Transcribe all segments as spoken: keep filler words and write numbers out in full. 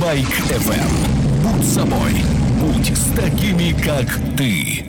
Лайк эф эм. Будь собой. Будь с такими, как ты.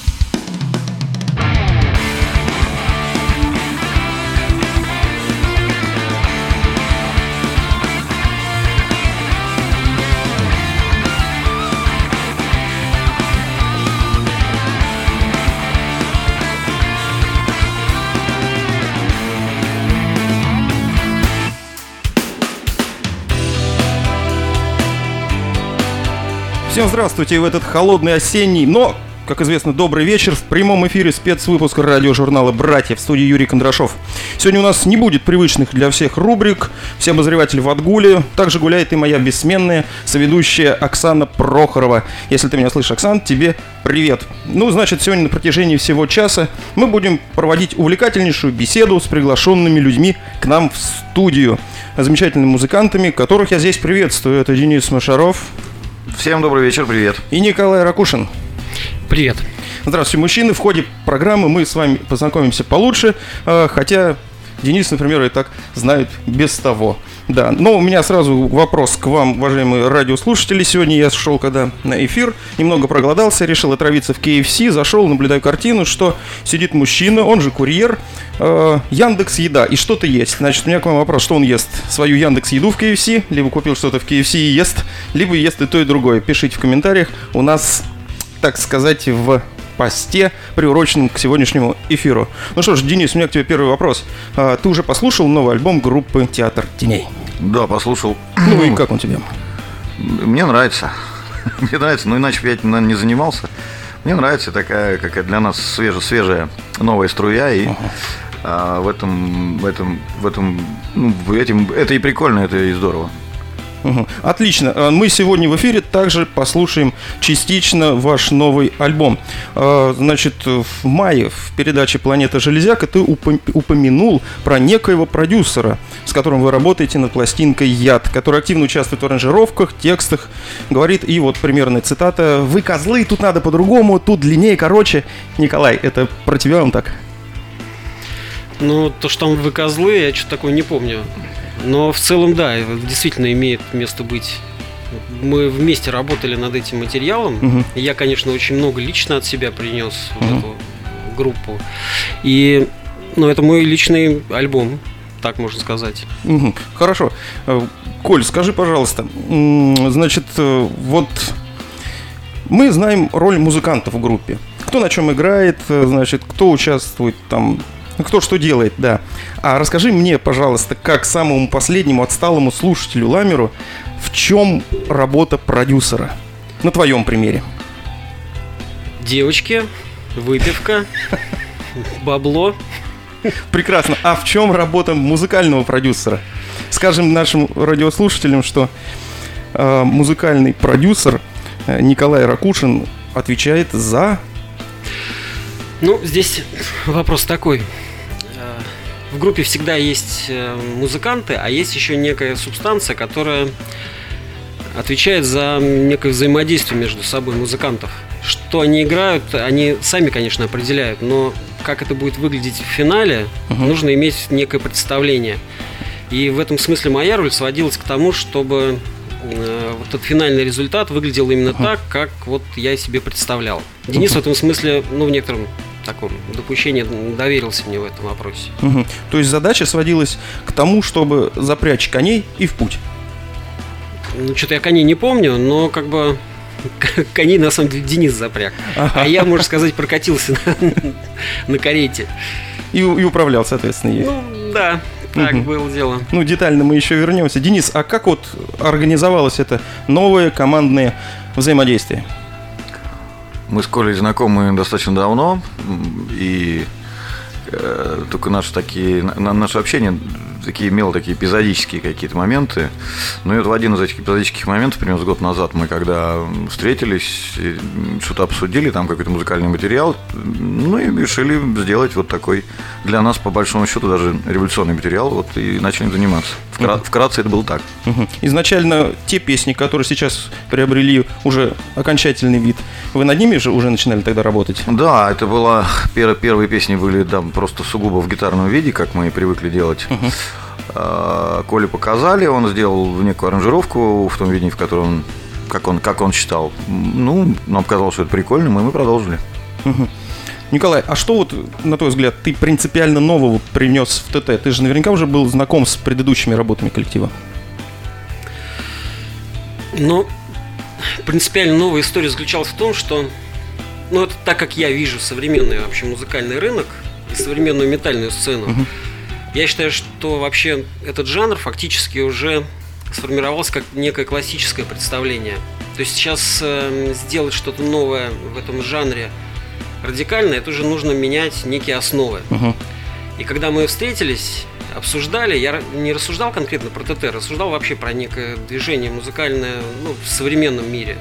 Всем здравствуйте в этот холодный осенний, но, как известно, добрый вечер. В прямом эфире спецвыпуск радиожурнала «Братья», в студии Юрий Кондрашов. Сегодня у нас не будет привычных для всех рубрик. Все обозреватели в отгуле. Также гуляет и моя бессменная соведущая Оксана Прохорова. Если ты меня слышишь, Оксан, тебе привет. Ну, значит, сегодня на протяжении всего часа мы будем проводить увлекательнейшую беседу с приглашенными людьми к нам в студию. Замечательными музыкантами, которых я здесь приветствую. Это Денис Машаров. Всем добрый вечер, привет. И Николай Ракушин. Привет. Здравствуйте, мужчины. В ходе программы мы с вами познакомимся получше, хотя Денис, например, и так знает без того. Да, но у меня сразу вопрос к вам, уважаемые радиослушатели. Сегодня я шел когда на эфир, немного проголодался, решил отравиться в кей эф си, зашел, наблюдаю картину, что сидит мужчина, он же курьер, э, Яндекс.Еда, и что-то есть. Значит, у меня к вам вопрос, что он ест? Свою Яндекс.Еду в кей эф си, либо купил что-то в кей эф си и ест, либо ест и то, и другое. Пишите в комментариях, у нас, так сказать, в посте, приуроченном к сегодняшнему эфиру. Ну что ж, Денис, у меня к тебе первый вопрос. А, ты уже послушал новый альбом группы «Театр теней»? Да, послушал. Ну и как он тебе? Мне нравится. Мне нравится, но иначе я этим, наверное, не занимался. Мне нравится такая, какая для нас свежая, свежая новая струя. И uh-huh. а, в этом, в этом, в этом, ну, этим, это и прикольно, это и здорово. Угу. Отлично. Мы сегодня в эфире также послушаем частично ваш новый альбом. Значит, в мае в передаче «Планета Железяка» ты упомянул про некоего продюсера, с которым вы работаете над пластинкой «Яд», который активно участвует в аранжировках, текстах. Говорит, и вот примерная цитата: «Вы козлы, тут надо по-другому, тут длиннее, короче». Николай, это про тебя он так? Ну, то, что там «вы козлы», я что-то такое не помню. Но в целом, да, действительно имеет место быть. Мы вместе работали над этим материалом. Uh-huh. И я, конечно, очень много лично от себя принес в uh-huh. эту группу. И, ну, это мой личный альбом, так можно сказать. Uh-huh. Хорошо. Коль, скажи, пожалуйста, значит, вот мы знаем роль музыкантов в группе. Кто на чем играет, значит, кто участвует там, кто что делает, да. А расскажи мне, пожалуйста, как самому последнему отсталому слушателю Ламеру, в чем работа продюсера? На твоем примере. Девочки, выпивка, бабло. Прекрасно. А в чем работа музыкального продюсера? Скажем нашим радиослушателям, что э, музыкальный продюсер э, Николай Ракушин отвечает за... Ну, здесь вопрос такой. В группе всегда есть музыканты, а есть еще некая субстанция, которая отвечает за некое взаимодействие между собой музыкантов. Что они играют, они сами, конечно, определяют, но как это будет выглядеть в финале, uh-huh. нужно иметь некое представление. И в этом смысле моя роль сводилась к тому, чтобы э, вот этот финальный результат выглядел именно uh-huh. так, как вот я себе представлял. Денис uh-huh. в этом смысле, ну, в некотором таком допущении доверился мне в этом вопросе. Угу. То есть задача сводилась к тому, чтобы запрячь коней и в путь? Ну, что-то я коней не помню, но как бы коней на самом деле Денис запряг. Ага. А я, можно сказать, прокатился на, на карете. И, и управлял, соответственно, ей. Ну, да, так угу. было дело. Ну, детально мы еще вернемся. Денис, а как вот организовалось это новое командное взаимодействие? Мы с Колей знакомы достаточно давно, и э, только наши такие, на, наше общение такие имело такие эпизодические какие-то моменты. Ну и вот в один из этих эпизодических моментов, примерно год назад, мы когда встретились, что-то обсудили, там какой-то музыкальный материал, ну и решили сделать вот такой, для нас, по большому счету, даже революционный материал, вот и начали заниматься. Вкра- uh-huh. Вкратце это было так. Uh-huh. Изначально те песни, которые сейчас приобрели уже окончательный вид, вы над ними же уже начинали тогда работать? Да, это была, первые, первые песни были да, просто сугубо в гитарном виде, как мы и привыкли делать. Uh-huh. Коле показали, он сделал некую аранжировку в том виде, в котором он, как он, как он считал. Ну, нам казалось, что это прикольно, и мы продолжили. Угу. Николай, а что вот, на твой взгляд, ты принципиально нового привнес в ТТ? Ты же наверняка уже был знаком с предыдущими работами коллектива. Ну, принципиально новая история заключалась в том, что, ну, это так как я вижу современный вообще музыкальный рынок и современную метальную сцену, угу. Я считаю, что вообще этот жанр фактически уже сформировался как некое классическое представление. То есть сейчас э, сделать что-то новое в этом жанре радикально, это уже нужно менять некие основы. Uh-huh. И когда мы встретились, обсуждали, я не рассуждал конкретно про ТТ, рассуждал вообще про некое движение музыкальное, ну, в современном мире.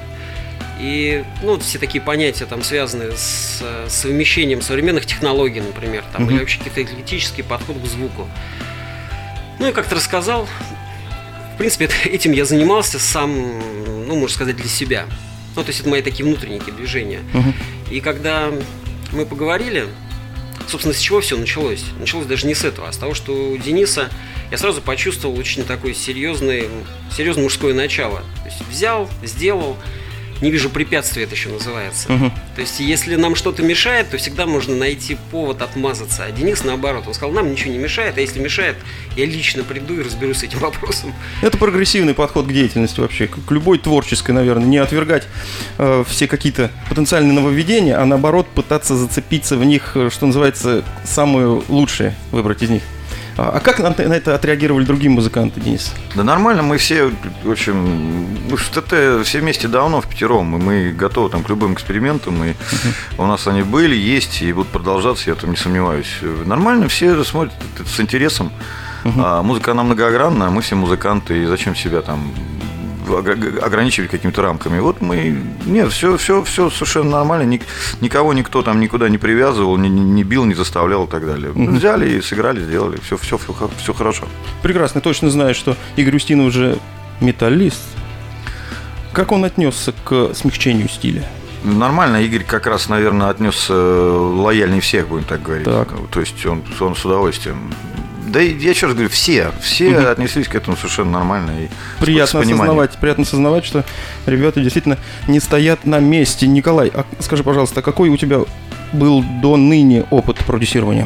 И, ну, все такие понятия там связаны с совмещением современных технологий, например, там, uh-huh. или вообще какие-то эклектические подходы к звуку. Ну и как-то рассказал. В принципе, этим я занимался сам, ну, можно сказать, для себя. Ну, то есть это мои такие внутренние движения. Uh-huh. И когда мы поговорили, собственно, с чего все началось? Началось даже не с этого, а с того, что у Дениса я сразу почувствовал очень такое серьезное, серьезное мужское начало. То есть взял, сделал. Не вижу препятствий, это еще называется. Uh-huh. То есть, если нам что-то мешает, то всегда можно найти повод отмазаться. А Денис, наоборот, он сказал, нам ничего не мешает, а если мешает, я лично приду и разберусь с этим вопросом. Это прогрессивный подход к деятельности вообще, к любой творческой, наверное. Не отвергать э, все какие-то потенциальные нововведения, а наоборот пытаться зацепиться в них, что называется, самые лучшие, выбрать из них. А как на это отреагировали другие музыканты, Денис? Да нормально, мы все, в общем, мы в ТТ все вместе давно, в пятером, и мы готовы там к любым экспериментам, и uh-huh. у нас они были, есть, и будут продолжаться, я там не сомневаюсь. Нормально, все смотрят это с интересом. Uh-huh. А, музыка, она многогранна, мы все музыканты, и зачем себя там ограничивать какими-то рамками. Вот мы... Нет, все, все, все совершенно нормально. Ник, никого никто там никуда не привязывал, не, не бил, не заставлял и так далее. Mm-hmm. Взяли и сыграли, сделали. Все, все, все, все хорошо. Прекрасно. Точно знаю, что Игорь Устинов уже металлист. Как он отнесся к смягчению стиля? Нормально. Игорь как раз, наверное, отнесся лояльнее всех, будем так говорить. Так. То есть он, он с удовольствием... Да я еще раз говорю, все, все угу. отнеслись к этому совершенно нормально. И приятно осознавать, приятно осознавать, что ребята действительно не стоят на месте. Николай, а скажи, пожалуйста, какой у тебя был до ныне опыт продюсирования?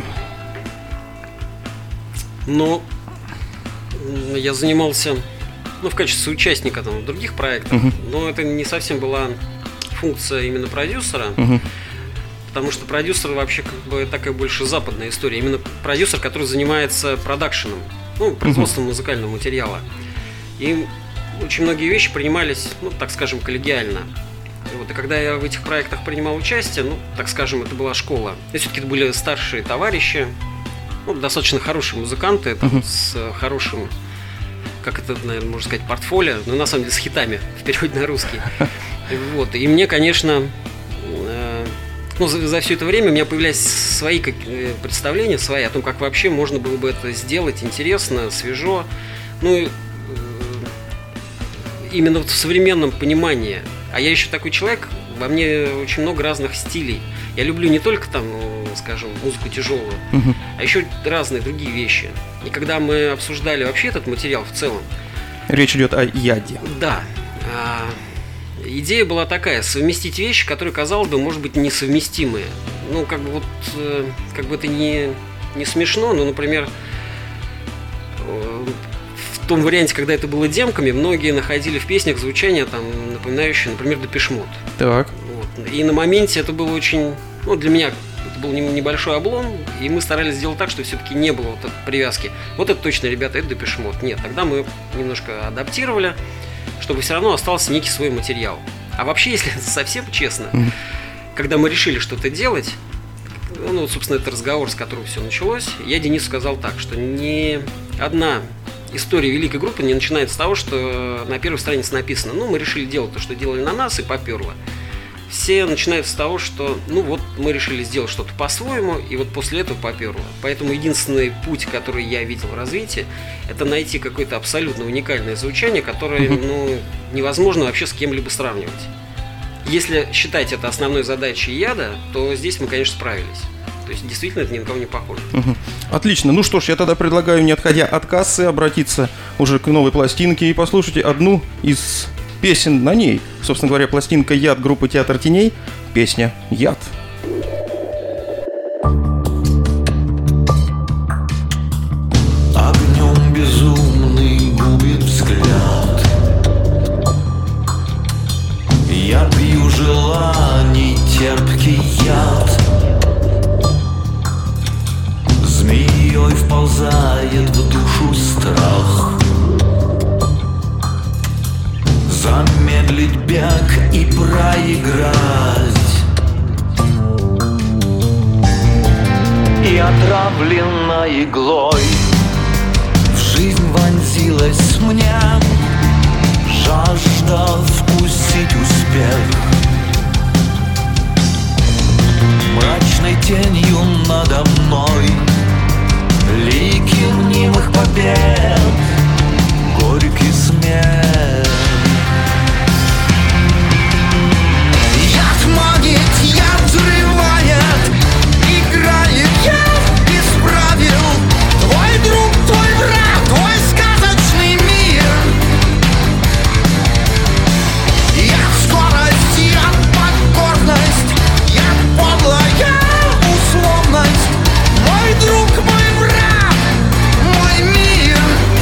Ну, я занимался, ну, в качестве участника там, в других проектах, угу. но это не совсем была функция именно продюсера. Угу. Потому что продюсер вообще как бы такая больше западная история. Именно продюсер, который занимается продакшеном, ну, производством uh-huh. музыкального материала. И очень многие вещи принимались, ну, так скажем, коллегиально. И, вот, и когда я в этих проектах принимал участие, ну, так скажем, это была школа. И все-таки это были старшие товарищи, ну, достаточно хорошие музыканты, uh-huh. с хорошим, как это, наверное, можно сказать, портфолио, но на самом деле с хитами в переводе на русский. Вот. И мне, конечно... Ну, за, за все это время у меня появлялись свои как, представления, свои о том, как вообще можно было бы это сделать интересно, свежо. Ну, э, именно в современном понимании. А я еще такой человек, во мне очень много разных стилей. Я люблю не только там, ну, скажем, музыку тяжелую, uh-huh. а еще разные другие вещи. И когда мы обсуждали вообще этот материал в целом... Речь идет о яде. Да. А, идея была такая, совместить вещи, которые, казалось бы, может быть, несовместимые. Ну, как бы вот, как бы это не, не смешно, но, например, в том варианте, когда это было демками, многие находили в песнях звучание, там, напоминающее, например, Депеш Мод. Так. Вот. И на моменте это было очень, ну, для меня это был небольшой облом, и мы старались сделать так, что все-таки не было вот этой привязки. Вот это точно, ребята, это Депеш Мод. Нет, тогда мы немножко адаптировали, чтобы все равно остался некий свой материал. А вообще, если совсем честно, mm-hmm. когда мы решили что-то делать, ну, вот, собственно, это разговор, с которого все началось, я Денису сказал так, что ни одна история великой группы не начинается с того, что на первой странице написано, ну, мы решили делать то, что делали на нас, и поперло. Все начинают с того, что, ну, вот мы решили сделать что-то по-своему, и вот после этого поперло. Поэтому единственный путь, который я видел в развитии, это найти какое-то абсолютно уникальное звучание, которое, ну, невозможно вообще с кем-либо сравнивать. Если считать это основной задачей яда, то здесь мы, конечно, справились. То есть действительно это ни на кого не похоже. Угу. Отлично. Ну что ж, я тогда предлагаю, не отходя от кассы, обратиться уже к новой пластинке и послушайте одну из песен на ней. Собственно говоря, пластинка «Яд» группы «Театр теней». Песня «Яд». Огнем безумный губит взгляд. Я пью желаний терпкий яд. Змеей вползает в душу страх. Замедлить бег и проиграть. И отравлена иглой в жизнь вонзилась мне жажда вкусить успех. Мрачной тенью надо мной лики мнимых побед, горький смех. Яд манит, яд взрывает, играет яд без правил. Твой друг, твой враг, твой сказочный мир. Яд скорость, яд покорность, яд подлая условность. Мой друг, мой враг, мой мир.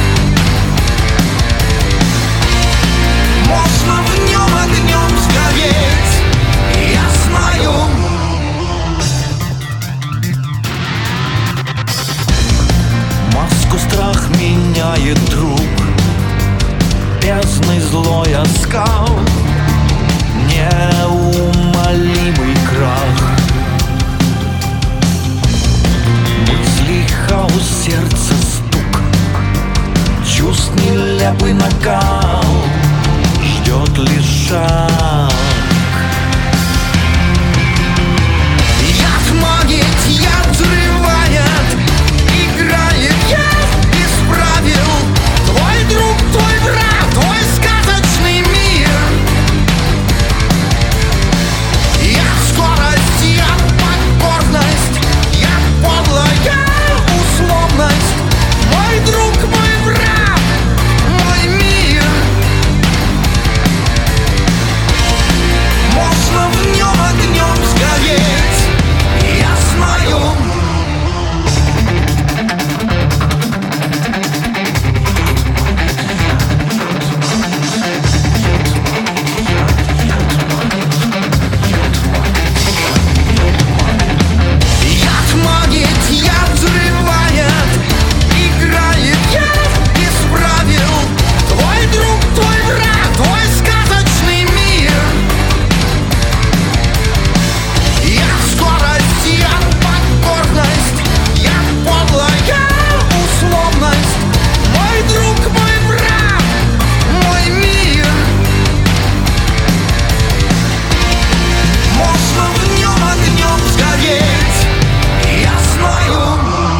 Можно в нем огнем сгореть, я знаю. Маску страх меняет друг, бездной злой оскал, неумолимый крах. Мысли хаос, сердце стук, чувств нелепый накал, ждет лишь шаг. Яд манит, яд взрывает, играет яд без правил. Твой друг, твой враг, твой сказочный мир. Яд скорость, яд покорность, яд подлая условность. Мой друг, мой враг, мой мир. Можно в нем огнем сгореть, я знаю. Яд манит, яд взрывает, играет яд без правил. Твой друг, твой враг, твой сказочный мир. Яд скорость, яд покорность, яд подлая условность. Мой друг, мой враг, мой мир. Можно в нем огнем сгореть, я знаю.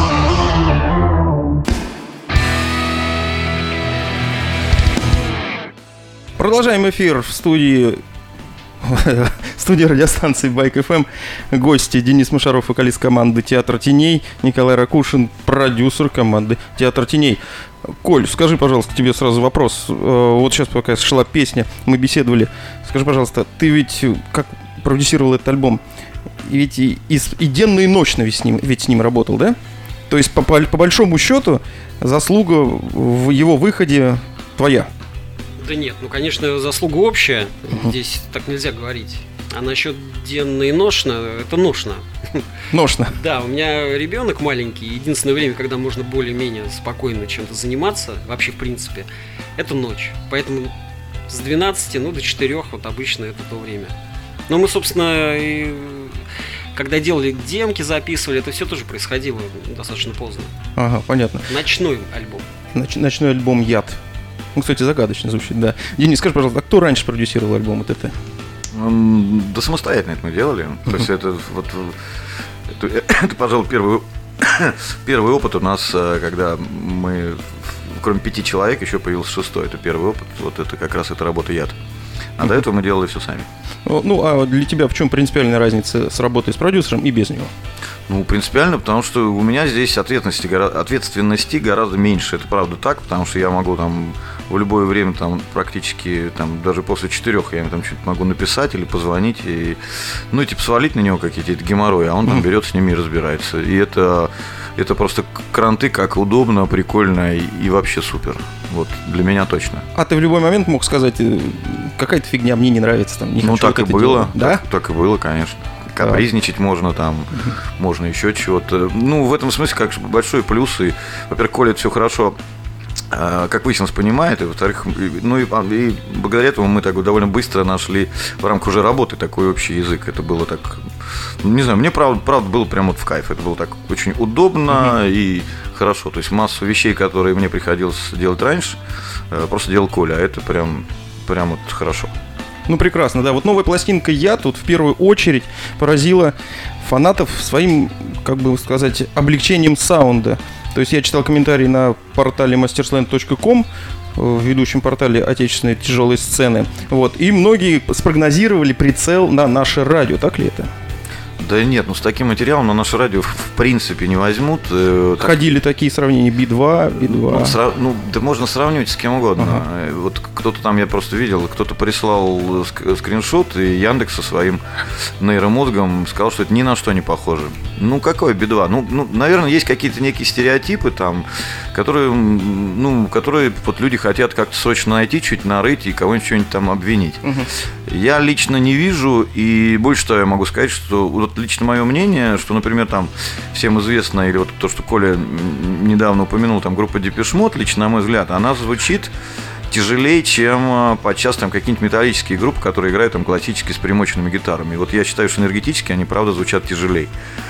Продолжаем эфир в студии студии радиостанции Байк эф эм. Гости: Денис Мушаров, вокалист команды «Театр теней», Николай Ракушин, продюсер команды «Театр теней». Коль, скажи, пожалуйста, тебе сразу вопрос. Вот сейчас, пока шла песня, мы беседовали. Скажи, пожалуйста, ты ведь как продюсировал этот альбом? Ведь и, и, и денно, и ночно ведь с ним, ведь с ним работал, да? То есть, по, по, по большому счету, заслуга в его выходе твоя. Да нет, ну, конечно, заслуга общая. Uh-huh. Здесь так нельзя говорить. А насчет денно и ношно, это ношно. Ношно. Да, у меня ребенок маленький. Единственное время, когда можно более-менее спокойно чем-то заниматься, вообще в принципе, это ночь. Поэтому с двенадцати, ну, до четырёх вот обычно это то время. Но мы, собственно, и когда делали демки, записывали, это все тоже происходило достаточно поздно. Ага, понятно. Ночной альбом. Ноч- ночной альбом «Яд». Ну, кстати, загадочно звучит, да. Денис, скажи, пожалуйста, а кто раньше продюсировал альбом вот это? Да самостоятельно это мы делали. Uh-huh. То есть это вот это, это, пожалуй, первый, первый опыт у нас, когда мы, кроме пяти человек, еще появился шестой. Это первый опыт. Вот это как раз эта работа «Яд». А uh-huh. до этого мы делали все сами. Ну, а для тебя в чем принципиальная разница с работой с продюсером и без него? Ну, принципиально, потому что у меня здесь ответственности, гора- ответственности гораздо меньше. Это правда так, потому что я могу там в любое время, там, практически, там, даже после четырех я им там что-то могу написать или позвонить, и, ну, и типа свалить на него какие-то геморрои, а он там берет с ними и разбирается. И это, это просто кранты, как удобно, прикольно и, и вообще супер. Вот, для меня точно. А ты в любой момент мог сказать, э, какая-то фигня мне не нравится, там, не Ну, хочу так вот и это было. делать. Да? Так, так и было, конечно. Капризничать можно там, можно еще чего-то. Ну, в этом смысле, как большой плюс. И, во-первых, Коля это все хорошо, как выяснилось, понимает, и, во-вторых, ну и, и благодаря этому мы так довольно быстро нашли в рамках уже работы такой общий язык. Это было так, не знаю, мне правда, правда было прям вот в кайф. Это было так очень удобно и хорошо. То есть массу вещей, которые мне приходилось делать раньше, просто делал Коля, а это прям, прям вот хорошо. Ну, прекрасно, да. Вот новая пластинка «Я» тут в первую очередь поразила фанатов своим, как бы сказать, облегчением саунда. То есть я читал комментарии на портале мастерсленд точка ком, в ведущем портале отечественной тяжелой сцены. Вот. И многие спрогнозировали прицел на наше радио. Так ли это? Да нет, ну с таким материалом на наше радио в принципе не возьмут. Э, так... Ходили такие сравнения би два, би два. Ну, сра... ну, да можно сравнивать с кем угодно. Ага. Вот кто-то там, я просто видел, кто-то прислал ск- скриншот, и Яндекс со своим нейромозгом сказал, что это ни на что не похоже. Ну, какой би два? Ну, ну, наверное, есть какие-то некие стереотипы там, которые, ну, которые вот люди хотят как-то срочно найти, чуть нарыть и кого-нибудь что-нибудь там обвинить. Угу. Я лично не вижу, и больше того я могу сказать, что вот лично мое мнение, что, например, там всем известно, или вот то, что Коля недавно упомянул, там группа Depeche Mode, лично на мой взгляд, она звучит тяжелее, чем подчас там какие-нибудь металлические группы, которые играют там классически с примоченными гитарами. И вот я считаю, что энергетически они, правда, звучат тяжелее.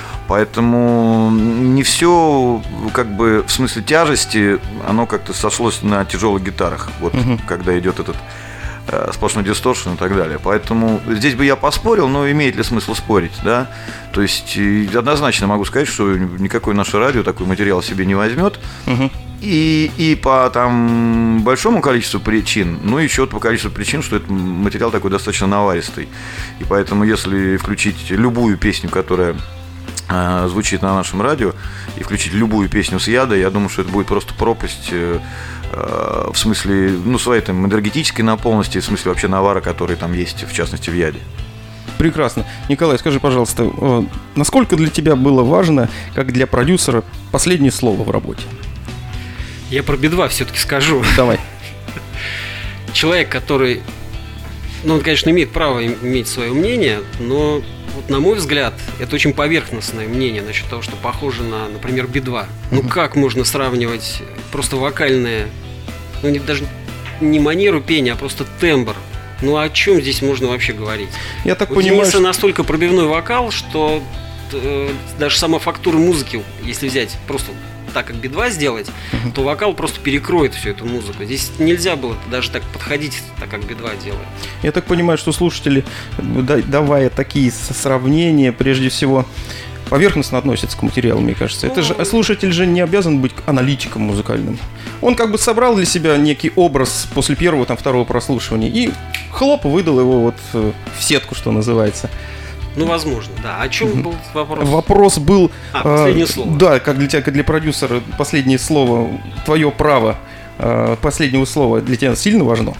Поэтому не все, как бы, в смысле тяжести, оно как-то сошлось на тяжелых гитарах, вот, uh-huh. когда идет этот э, сплошной дисторшн и так далее. Поэтому здесь бы я поспорил, но имеет ли смысл спорить, да? То есть однозначно могу сказать, что никакое наше радио такой материал себе не возьмет. Uh-huh. И, и по там большому количеству причин, ну и еще по количеству причин, что этот материал такой достаточно наваристый. И поэтому если включить любую песню, которая э, звучит на нашем радио, и включить любую песню с Яда, я думаю, что это будет просто пропасть э, э, в смысле, ну, своей там энергетической наполненности, в смысле вообще навара, который там есть, в частности, в Яде. Прекрасно. Николай, скажи, пожалуйста, э, насколько для тебя было важно, как для продюсера, последнее слово в работе? Я про би два все-таки скажу. Давай. Человек, который, ну, он, конечно, имеет право иметь свое мнение, но, вот, на мой взгляд, это очень поверхностное мнение насчет того, что похоже на, например, би два. Ну, как можно сравнивать просто вокальное, ну, не, даже не манеру пения, а просто тембр? Ну, о чем здесь можно вообще говорить? Я так У понимаю, Дениса что... настолько пробивной вокал, что э, даже сама фактура музыки, если взять просто так, как би два сделать, uh-huh. то вокал просто перекроет всю эту музыку. Здесь нельзя было даже так подходить, так как би два делает. Я так понимаю, что слушатели, давая такие сравнения, прежде всего поверхностно относятся к материалу, мне кажется. Это же слушатель же не обязан быть аналитиком музыкальным. Он как бы собрал для себя некий образ после первого, там, второго прослушивания и хлоп, выдал его вот в сетку, что называется. Ну, возможно, да. О чем был вопрос? Вопрос был... А, последнее э, слово. Да, как для тебя, как для продюсера, последнее слово, твое право э, последнего слова для тебя сильно важно?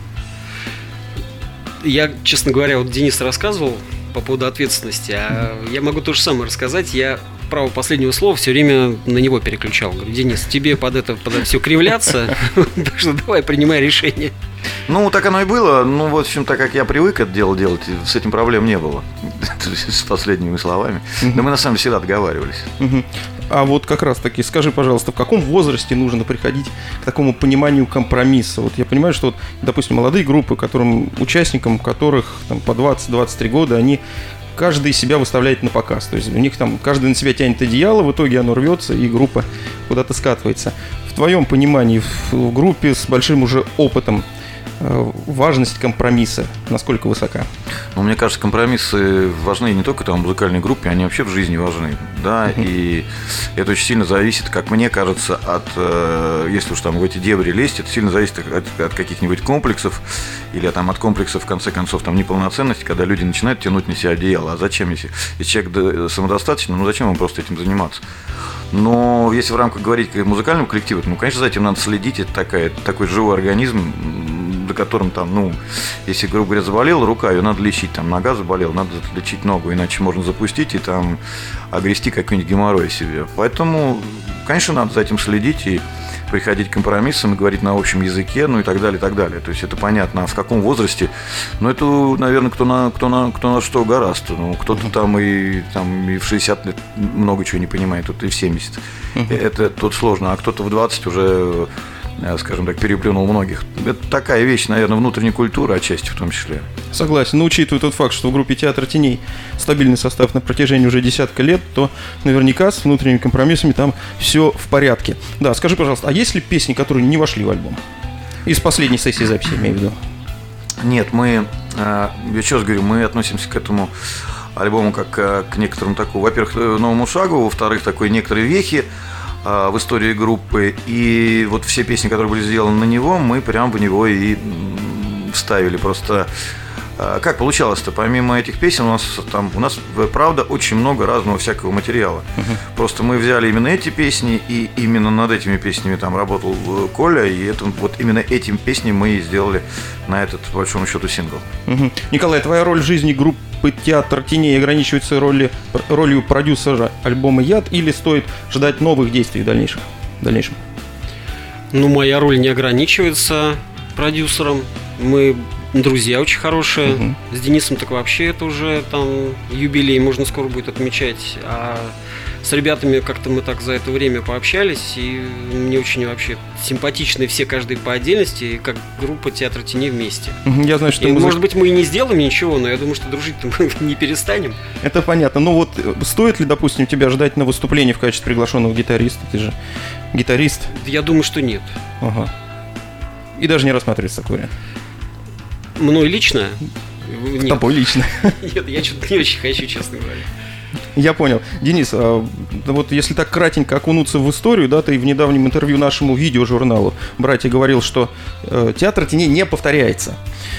Я, честно говоря, вот Денис рассказывал по поводу ответственности, а я могу то же самое рассказать. Я право последнего слова все время на него переключал. Говорю, Денис, тебе под это, под это все кривляться, так что давай принимай решение. Ну, так оно и было. Ну, в общем, так как я привык это дело делать, с этим проблем не было. С последними словами. Да мы на самом деле всегда договаривались. А вот как раз таки, скажи, пожалуйста, в каком возрасте нужно приходить к такому пониманию компромисса? Вот я понимаю, что, вот, допустим, молодые группы, которым, участникам которых там, по двадцать-двадцать три года, они каждый себя выставляет на показ. То есть у них там каждый на себя тянет одеяло, в итоге оно рвется, и группа куда-то скатывается. В твоем понимании, в, в группе с большим уже опытом, важность компромисса, насколько высока? Ну, мне кажется, компромиссы важны не только там в музыкальной группе, они вообще в жизни важны, да, uh-huh. и это очень сильно зависит, как мне кажется, от, если уж там в эти дебри лезть, это сильно зависит от, от каких-нибудь комплексов, или там от комплексов, в конце концов, там неполноценности, когда люди начинают тянуть на себя одеяло. А зачем, если, если человек самодостаточный, ну зачем ему просто этим заниматься? Но если в рамках говорить о музыкальном коллективе, ну, конечно, за этим надо следить, это такая, такой живой организм, до которым там, ну, если, грубо говоря, заболела рука, ее надо лечить, там, нога заболела, надо лечить ногу, иначе можно запустить и там огрести какой-нибудь геморрой себе. Поэтому, конечно, надо за этим следить и приходить к компромиссам и говорить на общем языке, ну и так далее, и так далее. То есть это понятно, а в каком возрасте, ну это, наверное, кто на, кто на, кто на что гораздо. Ну, кто-то там и, там и в шестьдесят лет много чего не понимает, кто-то и в семьдесят. Uh-huh. Это тут сложно, а кто-то в двадцать уже, скажем так, переплюнул многих. Это такая вещь, наверное, внутренней культуры отчасти в том числе. Согласен, но учитывая тот факт, что в группе «Театр теней» стабильный состав на протяжении уже десятка лет, то наверняка с внутренними компромиссами там все в порядке. Да, скажи, пожалуйста, а есть ли песни, которые не вошли в альбом? Из последней сессии записи, имею в виду. Нет, мы, я еще раз говорю, мы относимся к этому альбому как к некоторому такому, во-первых, новому шагу, во-вторых, такой некоторой вехи в истории группы. И вот все песни, которые были сделаны на него, мы прям в него и вставили. Просто как получалось-то? Помимо этих песен у нас там, у нас, правда, очень много разного всякого материала. Uh-huh. Просто мы взяли именно эти песни, и именно над этими песнями там работал Коля, и это, вот именно этим песням мы и сделали на этот, по большому счету, сингл. Uh-huh. Николай, твоя роль в жизни группы «Театр теней» ограничивается роли, ролью продюсера альбома «Яд», или стоит ждать новых действий в дальнейшем? В дальнейшем? Ну, моя роль не ограничивается продюсером. Мы друзья очень хорошие. Uh-huh. С Денисом так вообще это уже там юбилей, можно скоро будет отмечать. А с ребятами как-то мы так за это время пообщались, и мне очень вообще симпатичны все, каждый по отдельности, и как группа «Театр теней» вместе. Uh-huh. Я знаю, что и, музык... может быть, мы и не сделаем ничего, но я думаю, что дружить-то мы не перестанем. Это понятно. Ну вот, стоит ли, допустим, тебя ждать на выступлении в качестве приглашенного гитариста? Ты же гитарист. Я думаю, что нет. Ага. И даже не рассматривается такой вариант. Мной лично? Нет. Тобой лично? Нет, я что-то не очень хочу, честно говоря. Я понял. Денис, а вот если так кратенько окунуться в историю, да, ты в недавнем интервью нашему видеожурналу «Братья» говорил, что э, «Театр теней» не повторяется.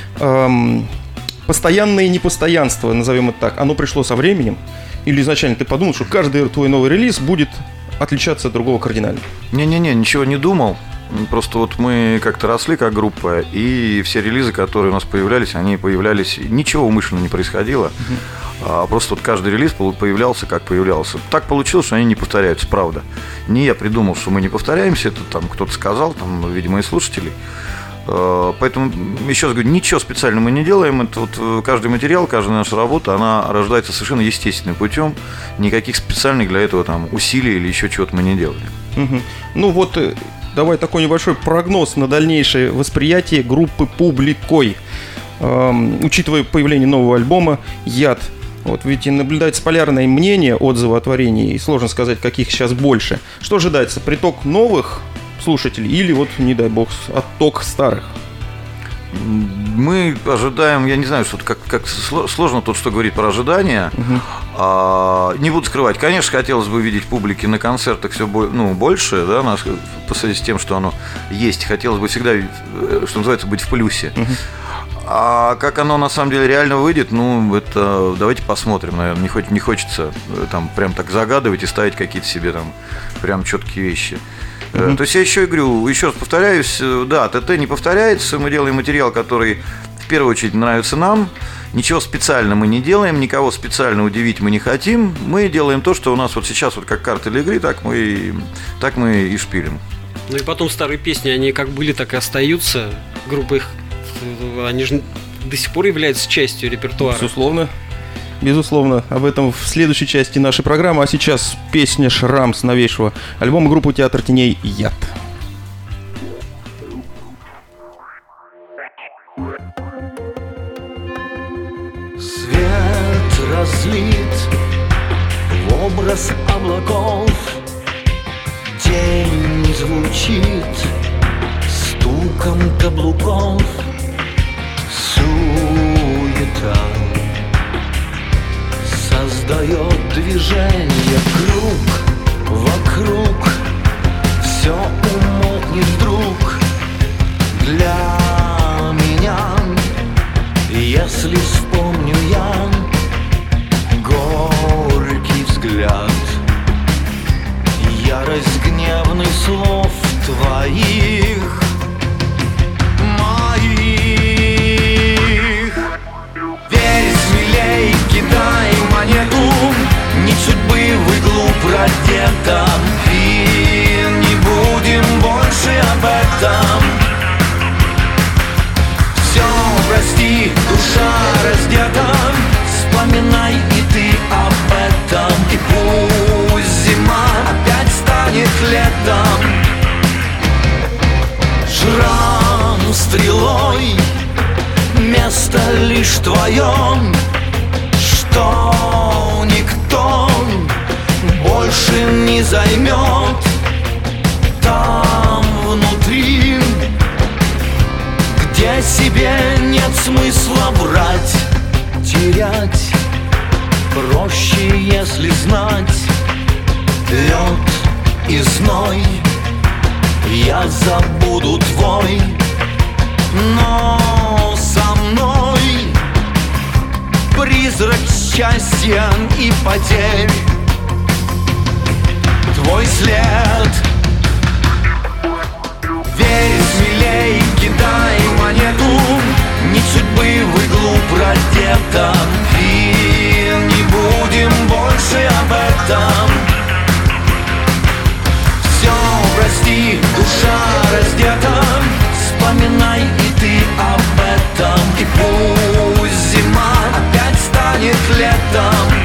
Эм, постоянное непостоянство, назовем это так, оно пришло со временем? Или изначально ты подумал, что каждый твой новый релиз будет отличаться от другого кардинально? Не-не-не, ничего не думал. Просто вот мы как-то росли как группа, и все релизы, которые у нас появлялись, они появлялись, ничего умышленно не происходило, uh-huh. а просто вот каждый релиз появлялся как появлялся. Так получилось, что они не повторяются, правда. Не я придумал, что мы не повторяемся, это там кто-то сказал, там, видимо, и слушателей. Поэтому, еще раз говорю, ничего специального мы не делаем. Это вот каждый материал, каждая наша работа, она рождается совершенно естественным путем. Никаких специальных для этого там усилий или еще чего-то мы не делали. Uh-huh. Ну вот... Давай такой небольшой прогноз на дальнейшее восприятие группы публикой, эм, учитывая появление нового альбома «Яд». Вот, ведь наблюдается полярное мнение, отзывы о творении, и сложно сказать, каких сейчас больше. Что ожидается, приток новых слушателей или, вот, не дай бог, отток старых? Мы ожидаем, я не знаю, что как, как сложно тут что говорить про ожидания. Uh-huh. А, не буду скрывать, конечно, хотелось бы видеть публики на концертах все ну, больше, да, нас, по связи с тем, что оно есть. Хотелось бы всегда, что называется, быть в плюсе. Uh-huh. А как оно на самом деле реально выйдет, ну, это давайте посмотрим, наверное. Не, хоть, не хочется там прям так загадывать и ставить какие-то себе там прям четкие вещи. Mm-hmm. То есть я еще и говорю, еще раз повторяюсь, да, ТТ не повторяется, мы делаем материал, который в первую очередь нравится нам, ничего специально мы не делаем, никого специально удивить мы не хотим, мы делаем то, что у нас вот сейчас, вот как карта для игры, так мы, так мы и шпилим. Ну и потом старые песни, они как были, так и остаются, группа их, они же до сих пор являются частью репертуара. Безусловно. Безусловно, об этом в следующей части нашей программы. А сейчас песня «Шрам» с новейшего альбома группы «Театр теней» «Яд». Свет разлит в образ облаков, день звучит стуком каблуков, движение круг вокруг, все умолкнет вдруг для меня. Если вспомню я горький взгляд, ярость гневных слов твоих, моих. Верь смелей, кидай монету, нить судьбы в иглу продета, и не будем больше об этом. Все прости, душа раздета, вспоминай и ты об этом. И пусть зима опять станет летом. Шрам стрелой, место лишь твое, что никто больше не займет. Там внутри, где себе нет смысла врать, терять проще, если знать. Лед и зной, я забуду твой, но со мной призрак счастья и потерь. Твой след. Верь смелей, кидай монету, нить судьбы в иглу продета, и не будем больше об этом. Все прости, душа раздета, вспоминай и ты об этом. И пусть зима опять станет летом.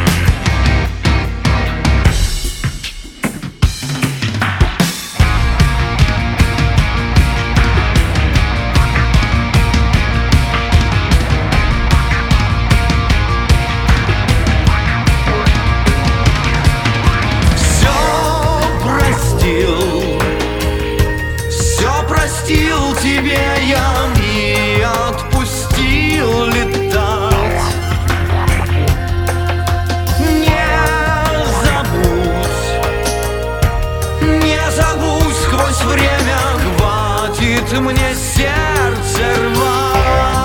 Простил тебе я и отпустил летать. Не забудь, не забудь, сквозь время хватит мне сердце рвать.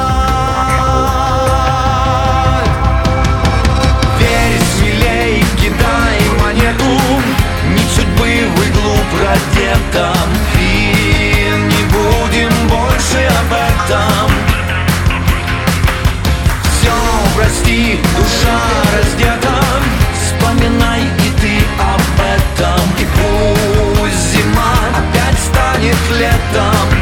Верь смелей, кидай монету, нить судьбы в иглу продета, об этом. Все прости, душа раздета, вспоминай и ты об этом. И пусть зима опять станет летом.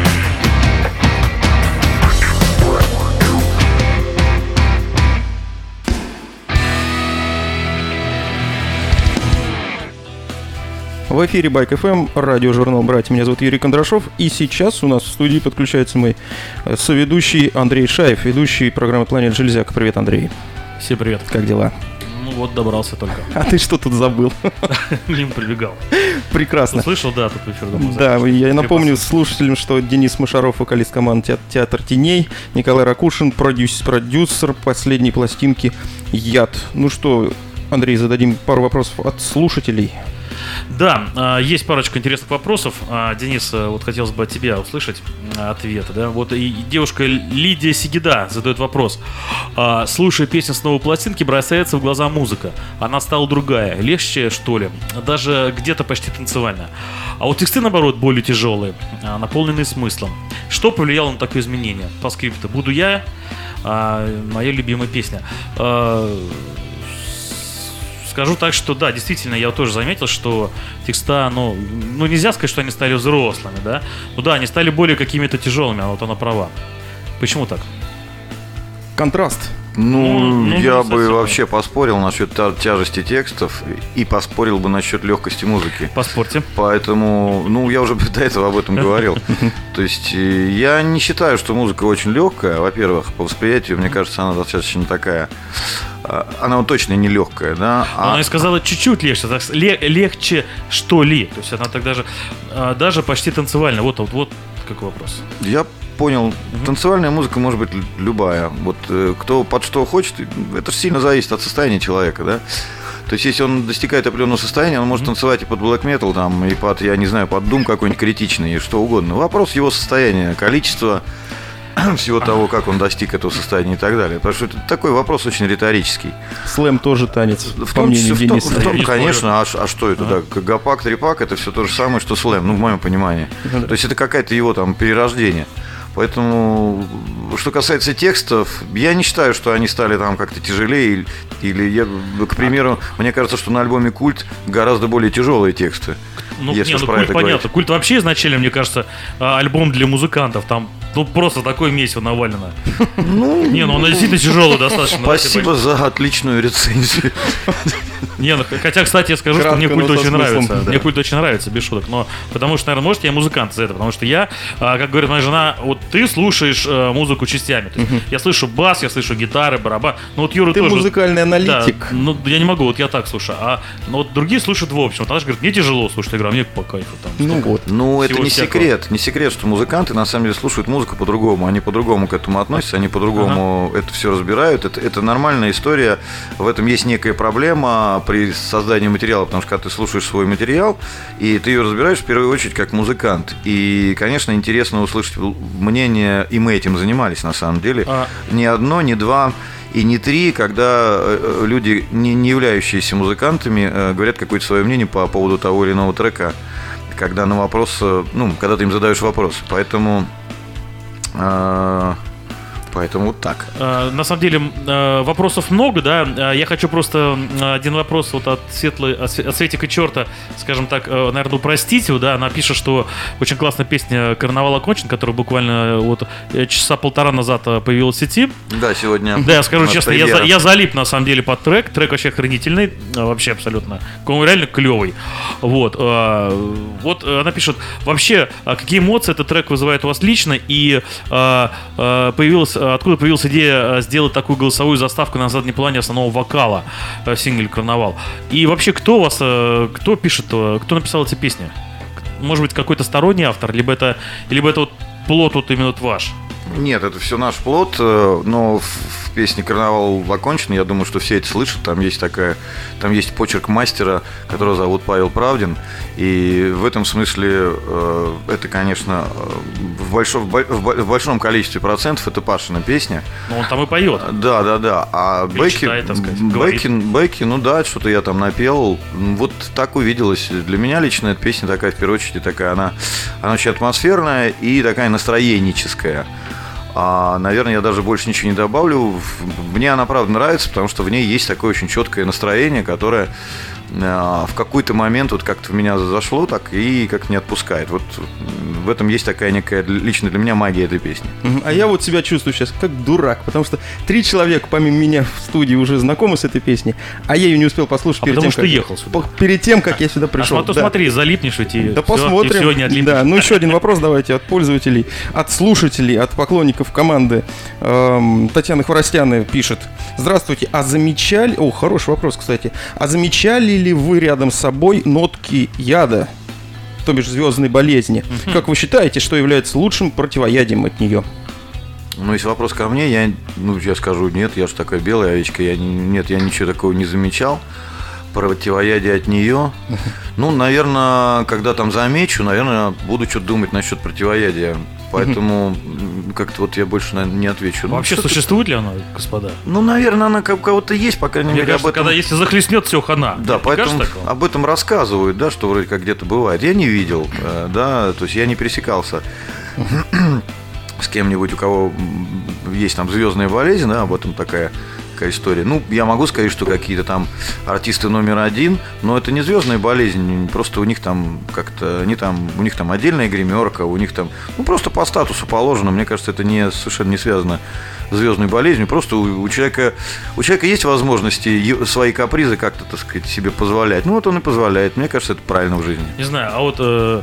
В эфире Байк эф эм, радиожурнал «Братья». Меня зовут Юрий Кондрашов. И сейчас у нас в студии подключается мой соведущий Андрей Шаев, ведущий программы «Планета Железяка». Привет, Андрей. Всем привет. Как дела? Ну вот, добрался только. А ты что тут забыл? Мимо прибегал. Прекрасно. Слышал, да, тут вечер дома. Да, я напомню слушателям, что Денис Машаров, вокалист команды «Театр теней», Николай Ракушин, продюсер, продюсер последней пластинки «Яд». Ну что, Андрей, зададим пару вопросов от слушателей. Да, есть парочка интересных вопросов. Денис, вот хотелось бы от тебя услышать ответы. Да? Вот и девушка Лидия Сигида задает вопрос. Слушая песню с новой пластинки, бросается в глаза музыка. Она стала другая, легче, что ли, даже где-то почти танцевальная. А вот тексты, наоборот, более тяжелые, наполненные смыслом. Что повлияло на такое изменение? По скрипту. «Буду я», моя любимая песня. Скажу так, что да, действительно, я тоже заметил, что текста, ну, ну нельзя сказать, что они стали взрослыми, да. Ну да, они стали более какими-то тяжелыми, а вот она права. Почему так? Контраст. Ну, ну я ну, бы совсем. вообще поспорил насчет тяжести текстов и поспорил бы насчет легкости музыки. Поспорьте. Поэтому, ну, я уже до этого об этом говорил. То есть я не считаю, что музыка очень легкая. Во-первых, по восприятию, мне кажется, она достаточно такая. Она вот точно не легкая, да. А... Она и сказала чуть-чуть легче, так, легче что ли. То есть она так даже, даже почти танцевальная. Вот, вот, вот какой вопрос. Я понял. Танцевальная музыка может быть любая. Вот кто под что хочет, это же сильно зависит от состояния человека, да. То есть, если он достигает определенного состояния, он может mm-hmm. танцевать и под black metal, там, и под, я не знаю, под Doom какой-нибудь критичный, и что угодно. Вопрос его состояния, количества всего того, как он достиг этого состояния и так далее. Потому что это такой вопрос очень риторический. Слэм тоже танец, в по том мнению числе, в том, Дениса. в том, конечно, а, а что это? А. Да? Гопак, трепак — это все то же самое, что слэм, ну, в моем понимании. Да. То есть это какое-то его там перерождение. Поэтому, что касается текстов, я не считаю, что они стали там как-то тяжелее. Или, я, к примеру, мне кажется, что на альбоме «Культ» гораздо более тяжелые тексты. Ну, не, ну Культ понятно. Говорить. Культ вообще изначально, мне кажется, альбом для музыкантов. Там ну, просто такое месиво навалено. Ну, не, ну он действительно тяжелый достаточно. Спасибо за отличную рецензию. Не, ну, хотя, кстати, я скажу, Кратко, что мне Культ очень нравится. Да. Мне Культ очень нравится, без шуток. Но потому что, наверное, может, я музыкант за это. Потому что я, как говорит моя жена, вот ты слушаешь музыку частями. То есть, uh-huh. я слышу бас, я слышу гитары, барабан. Ну вот Юра ты тоже. Ты музыкальный аналитик. Да, ну я не могу, вот я так слушаю. А ну, вот другие слушают в общем. Она же говорит, мне тяжело слушать игру, а мне по кайфу. Там, ну вот. Ну это не всякого. секрет. Не секрет, что музыканты на самом деле слушают музыку по-другому. Они по-другому к этому относятся, они по-другому ага. это все разбирают. Это, это нормальная история. В этом есть некая проблема при создании материала, потому что когда ты слушаешь свой материал, и ты ее разбираешь в первую очередь как музыкант. И, конечно, интересно услышать мнение, и мы этим занимались на самом деле. А... Ни одно, ни два и не три, когда люди, не, не являющиеся музыкантами, говорят какое-то свое мнение по поводу того или иного трека, когда на вопрос, ну, когда ты им задаешь вопрос. Поэтому... Поэтому вот так. На самом деле вопросов много, да. Я хочу просто один вопрос вот от, Светлой, от Светика Черта, скажем так, наверное, упростить его, да. Она пишет, что очень классная песня «Карнавал окончен», которая буквально вот часа полтора назад появилась в сети. Да, сегодня. Да, я скажу честно, я, за, я залип на самом деле под трек. Трек вообще охренительный, вообще абсолютно. Он реально клевый. Вот. Вот она пишет, вообще, какие эмоции этот трек вызывает у вас лично, и появилась откуда появилась идея сделать такую голосовую заставку на заднем плане основного вокала в сингле «Карнавал». И вообще, кто у вас, кто пишет, кто написал эти песни? Может быть, какой-то сторонний автор, либо это, либо это вот плод вот именно вот ваш? Нет, это все наш плод, но в песне «Карнавал окончен», я думаю, что все это слышат. Там есть такая, там есть почерк мастера, которого зовут Павел Правдин. И в этом смысле это, конечно, в большом, в большом количестве процентов это Пашина песня. Но он там и поет. Да, да, да. А Бекки, Бекки, Бекки, ну да, что-то я там напел. Вот так увиделось. Для меня лично эта песня такая, в первую очередь, такая, она, она очень атмосферная и такая настроенческая. А, наверное, я даже больше ничего не добавлю. Мне она, правда, нравится, потому что в ней есть такое очень четкое настроение, которое а, в какой-то момент вот как-то в меня зашло, так и как-то не отпускает. Вот в этом есть такая некая лично для меня магия этой песни. А я вот себя чувствую сейчас как дурак, потому что три человека помимо меня в студии уже знакомы с этой песней, а я ее не успел послушать а перед потому тем, что как... ехал сюда. Перед тем, как я сюда пришел. А то да. Смотри, залипнешь ведь и да все, посмотрим. И все, не отлипнешь. Да, ну еще один вопрос давайте от пользователей, от слушателей, от поклонников команды. Эм, Татьяна Хворостяна пишет: здравствуйте, а замечали... О, хороший вопрос, кстати. А замечали ли вы рядом с собой нотки яда, то бишь звездной болезни? Uh-huh. Как вы считаете, что является лучшим противоядием от нее? Ну, если вопрос ко мне, я, ну, я скажу, нет, я же такая белая овечка, я, нет, я ничего такого не замечал. Противоядие от нее. Uh-huh. Ну, наверное, когда там замечу, наверное, буду что-то думать насчет противоядия. Поэтому uh-huh. как-то вот я больше, наверное, не отвечу. Вообще ну, существует ли она, господа? Ну, наверное, она как у кого-то есть, по крайней мере, кажется, об этом... когда если захлестнет, все хана. Да, Мне поэтому об этом рассказывают, да, что вроде как где-то бывает. Я не видел, да, то есть я не пересекался uh-huh. с кем-нибудь, у кого есть там звездная болезнь, да, об этом такая... история. Ну, я могу сказать, что какие-то там артисты номер один, но это не звездная болезнь, просто у них там как-то, они там, у них там отдельная гримерка, у них там, ну, просто по статусу положено. Мне кажется, это не, совершенно не связано с звездной болезнью. Просто у, у человека, у человека есть возможности свои капризы как-то, так сказать, себе позволять. Ну, вот он и позволяет. Мне кажется, это правильно в жизни. Не знаю, а вот, э,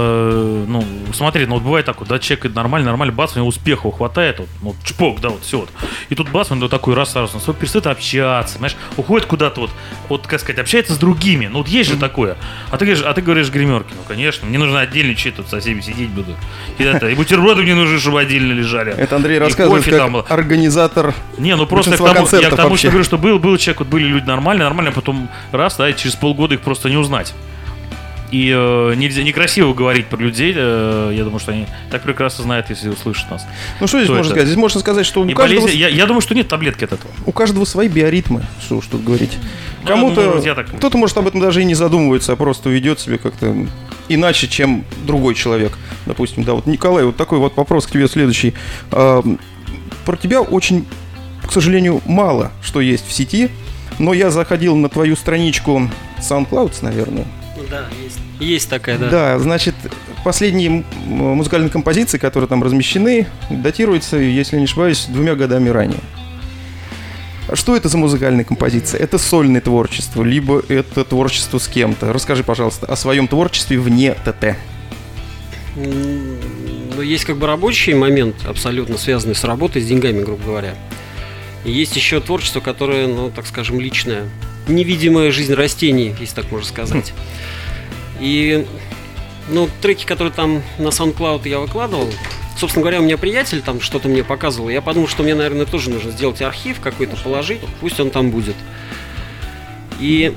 э, ну, смотри, ну, вот бывает так вот, да, человек нормально, нормально, бац, у него успеха хватает, вот, вот чпок, да, вот, все вот. И тут бац, он такой раз, раз, он перестает общаться, понимаешь, уходит куда-то вот, вот, как сказать, общается с другими. Ну, вот есть же такое. А ты говоришь, а ты говоришь гримерке, ну, конечно, мне нужно отдельно чей тут со всеми сидеть буду. И, это, и бутерброды мне нужны, чтобы отдельно лежали. Это Андрей И рассказывает, кофе как там был. организатор. Не, ну просто я к тому, я к тому что говорю, что был, был человек, вот были люди нормальные, нормальные, а потом раз, да, и через полгода их просто не узнать. И э, нельзя, некрасиво говорить про людей, э, я думаю, что они так прекрасно знают, если услышат нас. Ну что здесь Кто можно это? сказать? Здесь можно сказать, что у И каждого, болезнь, я, я думаю, что нет таблетки от этого. у каждого свои биоритмы. Что уж тут говорить. Ну, Кому-то, ну, вот я так- кто-то, может, об этом даже и не задумывается, а просто ведет себя как-то иначе, чем другой человек. Допустим, да, вот Николай, вот такой вот вопрос к тебе следующий. А, про тебя очень, к сожалению, мало что есть в сети, но я заходил на твою страничку SoundCloud, наверное. Ну да, есть. Есть такая, да. Да, значит, последние м- музыкальные композиции, которые там размещены, датируются, если не ошибаюсь, двумя годами ранее. А что это за музыкальные композиции? Это сольное творчество, либо это творчество с кем-то? Расскажи, пожалуйста, о своем творчестве вне ТТ. М, Ну, есть как бы рабочий момент, абсолютно связанный с работой, с деньгами, грубо говоря. И есть еще творчество, которое, ну, так скажем, личное. Невидимая жизнь растений, если так можно сказать. И, ну, треки, которые там на SoundCloud я выкладывал, собственно говоря, у меня приятель там что-то мне показывал. Я подумал, что мне, наверное, тоже нужно сделать архив какой-то, положить, пусть он там будет. И,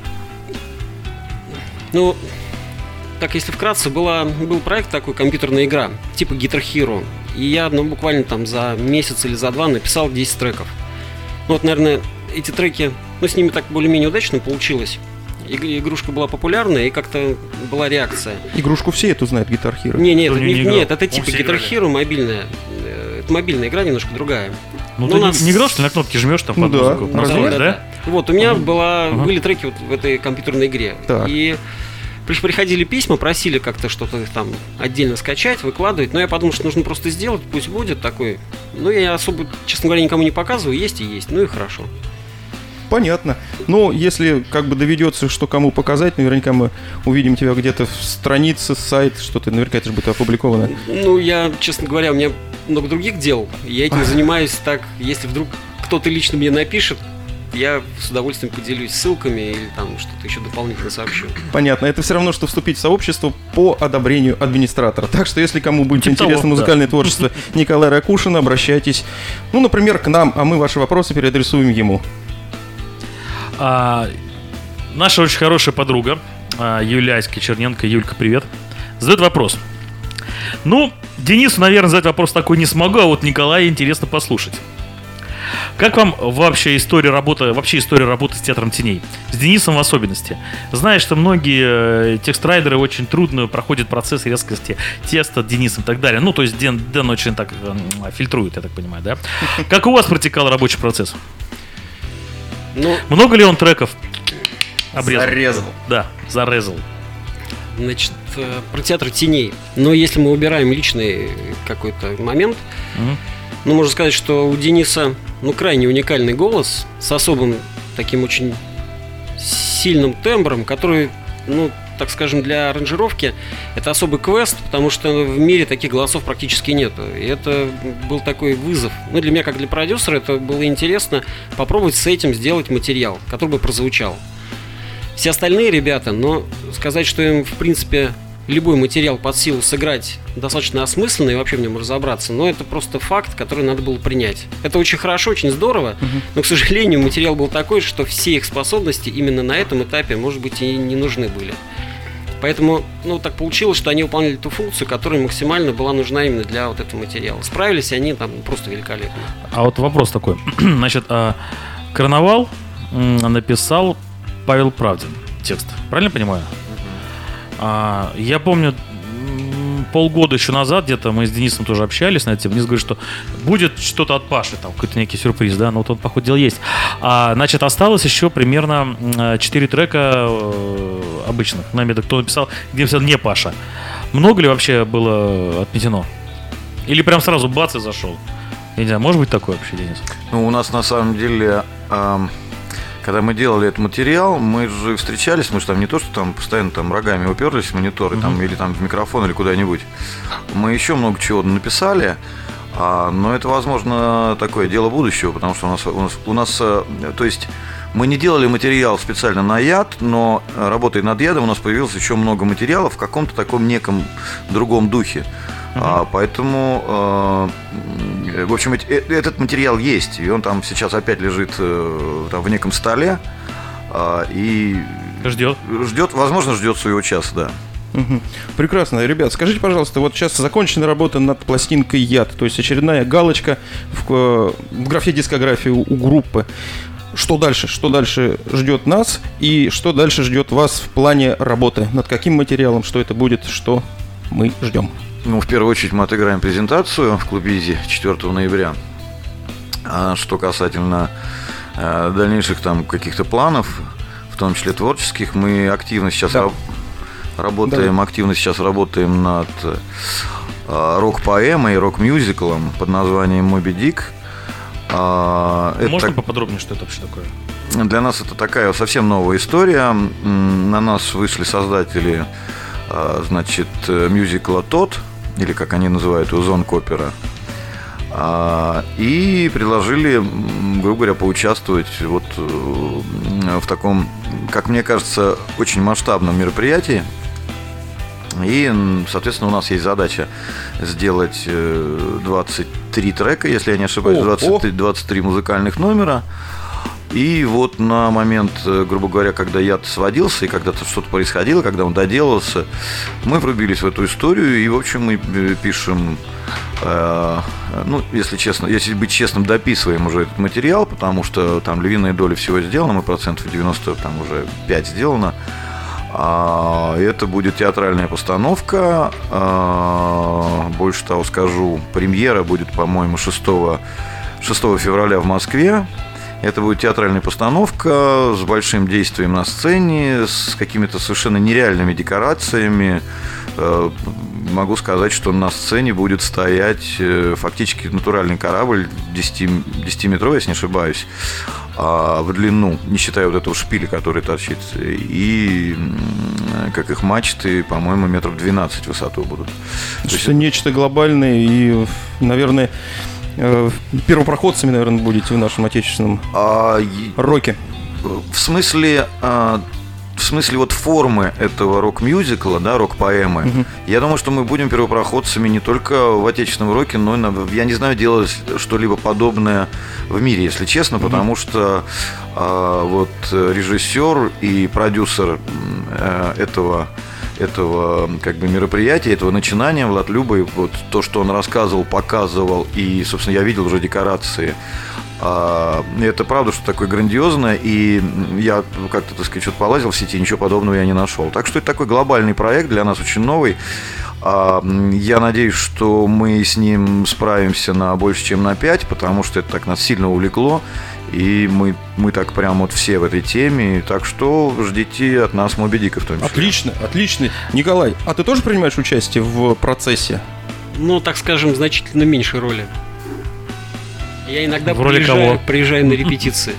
ну, так, если вкратце, была, был проект такой, компьютерная игра, типа Guitar Hero. И я, ну, буквально там за месяц или за два написал десять треков. Ну, вот, наверное, эти треки, ну, с ними так более-менее удачно получилось. И- Игрушка была популярная, и как-то была реакция. Игрушку все эту знают, Guitar Hero. Не, нет, Кто это, не не- играл? нет, это Он типа все Guitar играли. Hero мобильная. Э, Это мобильная игра, немножко другая. Ну, Ну, ты у нас- не, не играл, что ли, на кнопки жмешь там Ну под да, музыку? разве Настроишь, нет? да? Вот, у меня была, Ага. были треки вот в этой компьютерной игре. Так. И приш- приходили письма, просили как-то что-то там отдельно скачать, выкладывать. Но я подумал, что нужно просто сделать, пусть будет такой. Ну, я особо, честно говоря, никому не показываю, есть и есть. Ну и хорошо. Понятно. Но если как бы доведется, что кому показать, наверняка мы увидим тебя где-то в странице, сайт, что-то, наверняка это же будет опубликовано. Ну, я, честно говоря, у меня много других дел. Я этим занимаюсь так, если вдруг кто-то лично мне напишет, я с удовольствием поделюсь ссылками или там что-то еще дополнительно сообщу. Понятно. Это все равно, что вступить в сообщество по одобрению администратора. Так что, если кому будет Типа интересно того, музыкальное творчество Николая Ракушина, обращайтесь, ну, например, к нам, а мы ваши вопросы переадресуем ему. А, наша очень хорошая подруга а, Юлия Черненко. Юлька, привет. Задает вопрос. Ну, Денису, наверное, задать вопрос такой не смогу, а вот Николаю интересно послушать. Как вам вообще история работы, вообще история работы с театром теней? С Денисом в особенности. Знаешь, что многие э, текст-райдеры очень трудно проходят процесс резкости теста Денисом и так далее. Ну, то есть Дэн, Дэн очень так э, фильтрует, я так понимаю, да? Как у вас протекал рабочий процесс? Ну, Много ли он треков обрезал? Зарезал. Да, зарезал. значит, э, про театр теней. Но если мы убираем личный какой-то момент, Мгм. ну, можно сказать, что у Дениса, ну, крайне уникальный голос с особым таким очень сильным тембром, который, ну, так скажем, для аранжировки это особый квест, потому что в мире таких голосов практически нету. И это был такой вызов. Ну, для меня, как для продюсера, это было интересно попробовать с этим сделать материал, который бы прозвучал. Все остальные ребята, но сказать, что им, в принципе, любой материал под силу сыграть достаточно осмысленно и вообще в нем разобраться, но это просто факт, который надо было принять. Это очень хорошо, очень здорово, но, к сожалению, материал был такой, что все их способности именно на этом этапе, может быть, и не нужны были. Поэтому, ну, так получилось, что они выполняли ту функцию, которая максимально была нужна именно для вот этого материала. Справились они там просто великолепно. А вот вопрос такой. Значит, а, «Карнавал» м, написал Павел Правдин текст. Правильно понимаю? А, я помню, м, полгода еще назад где-то мы с Денисом тоже общались на эту тему. Денис говорит, что будет что-то от Паши, там какой-то некий сюрприз, да, ну вот он, походу, дел есть. А, значит, осталось еще примерно четыре трека э, обычных. Нами кто написал, где написал не Паша. Много ли вообще было отметено? Или прям сразу бац и зашел? Я не знаю, может быть такое вообще, Денис? Ну, у нас на самом деле, эм, когда мы делали этот материал, мы же встречались, мы же там не то, что там постоянно там рогами уперлись в мониторы, там, или там в микрофон, или куда-нибудь. Мы еще много чего написали. А, но это, возможно, такое дело будущего, потому что у нас, у нас, у нас, то есть мы не делали материал специально на яд, но работая над ядом, у нас появилось еще много материалов в каком-то таком неком другом духе. Uh-huh. А, поэтому, э, в общем, э, этот материал есть, и он там сейчас опять лежит э, там, в неком столе э, и ждет. Ждет, возможно, ждет своего часа, да. Угу. Прекрасно. Ребят, скажите, пожалуйста, вот сейчас закончена работа над пластинкой «Яд», то есть очередная галочка в, в графе дискографии у, у группы. Что дальше? Что дальше ждет нас и что дальше ждет вас в плане работы? Над каким материалом? Что это будет? Что мы ждем? Ну, в первую очередь мы отыграем презентацию в клубе «Изи» четвёртого ноября. А что касательно э, дальнейших там каких-то планов, в том числе творческих, мы активно сейчас да. раб- работаем, да. активно сейчас работаем над э, рок-поэмой, рок-мюзиклом под названием «Моби Дик». А, Можно это, поподробнее, что это вообще такое? Для нас это такая совсем новая история. На нас вышли создатели, значит, мюзикла «Тот», или как они называют его, «Зонг-опера», и предложили, грубо говоря, поучаствовать вот в таком, как мне кажется, очень масштабном мероприятии. И, соответственно, у нас есть задача сделать двадцать три трека, если я не ошибаюсь, двадцать три, двадцать три музыкальных номера. И вот на момент, грубо говоря, когда яд сводился и когда что-то происходило, когда он доделался, мы врубились в эту историю и, в общем, мы пишем, э, ну, если честно, если быть честным, дописываем уже этот материал, потому что там львиная доля всего сделана, мы процентов девяносто там уже пять сделано. Это будет театральная постановка. Больше того скажу, премьера будет, по-моему, шестого февраля в Москве. Это будет театральная постановка с большим действием на сцене, с какими-то совершенно нереальными декорациями. Могу сказать, что на сцене будет стоять фактически натуральный корабль десятиметровый, если не ошибаюсь, в длину, не считая вот этого шпиля, который торчит, и как их мачты, по-моему, метров двенадцать в высоту будут. Что есть... нечто глобальное и, наверное, первопроходцами, наверное, будете в нашем отечественном а, роке. В смысле... В смысле вот формы этого рок-мюзикла, да, рок-поэмы, uh-huh. я думаю, что мы будем первопроходцами не только в отечественном роке, но и, на, я не знаю, делать что-либо подобное в мире, если честно, uh-huh. потому что а, вот режиссер и продюсер а, этого, этого как бы мероприятия, этого начинания, Влад Любой, вот то, что он рассказывал, показывал, и, собственно, я видел уже декорации. Это правда, что такое грандиозное, и я как-то, так сказать, что-то полазил в сети, ничего подобного я не нашел. Так что это такой глобальный проект, для нас очень новый. Я надеюсь, что мы с ним справимся на больше, чем на пять, потому что это так нас сильно увлекло, и мы, мы так прям вот все в этой теме. Так что ждите от нас Моби Дика в том числе. Отлично, отлично. Николай, а ты тоже принимаешь участие в процессе? Ну, так скажем, значительно меньшей роли. Я иногда в роли приезжаю, кого? приезжаю на репетиции.